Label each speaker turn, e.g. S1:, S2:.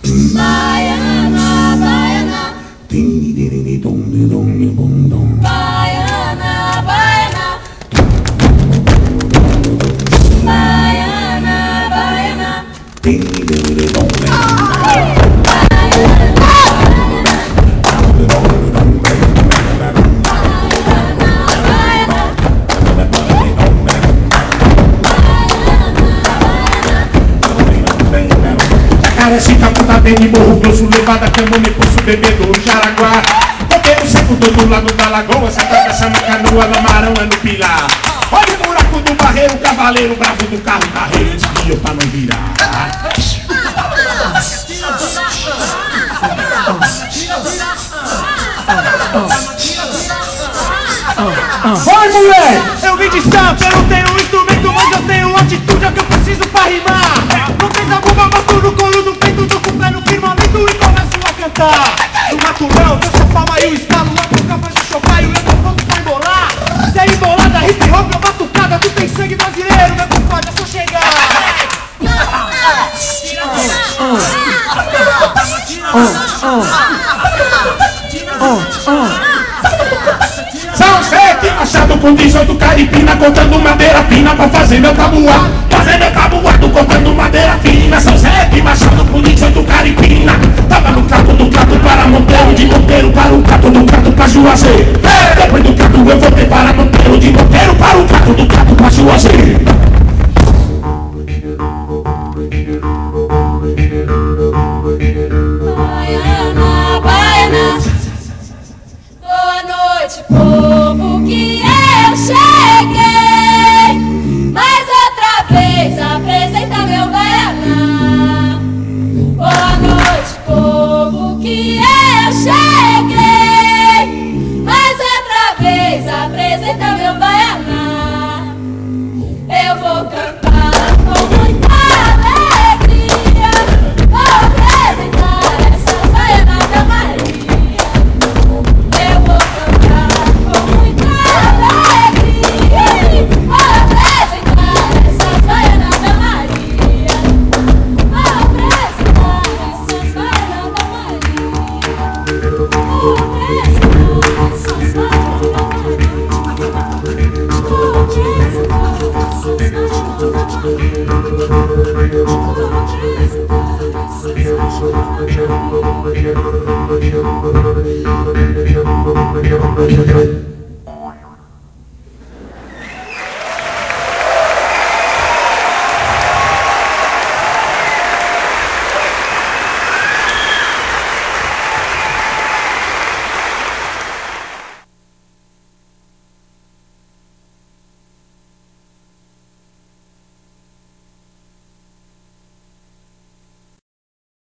S1: Baiana, baiana, baiana, baiana, baiana, baiana.
S2: Carecita, puta bem de morro grosso, levada, cama, me pulso, bebendo no Jaraguá. Roteiro seco todo lado da lagoa, se atravessa na canoa, na Marão, é no Pilar. Olha o buraco do barreiro, cavaleiro bravo do carro, carreiro, desvio pra não virar.
S3: Vai, moleque! Eu vim de samba, eu não tenho instrumento, mas eu tenho atitude, é o que eu preciso pra rimar. Não tem zabumba, bato no colo do peito, tô com o pé no firmamento e começo a cantar. No matulão, eu sou palma e o estalo, lá pro capaz de chocar e o leão pronto pra embolar. Se é embolada, hip hop ou batucada, tu tem sangue brasileiro, meu compadre, é só chegar.
S2: São 7 machado com 18 caripina, cortando madeira fina pra fazer meu tabuá. Fazer meu tabuado, cortando madeira fina. São 7 machado com 18 caripina. Tava no trato do trato para Monteiro, de Monteiro para o trato do trato pra Juazeiro. Depois do trato eu voltei para Monteiro, de Monteiro para o trato do trato pra Juazeiro.
S1: Baiana, baiana, boa noite, povo, que eu cheguei. Mais outra vez apresenta meu baiana. Boa noite, povo, que eu cheguei. Mais outra vez apresenta meu baiana. Eu vou cantar com muita alegria. Vou apresentar essas baianas da Maria. Eu vou cantar com muita alegria. Vou apresentar essas baianas da Maria. Vou apresentar essas baianas da Maria. Vou apresentar essas baianas da Maria. Vou apresentar essas baianas da Maria.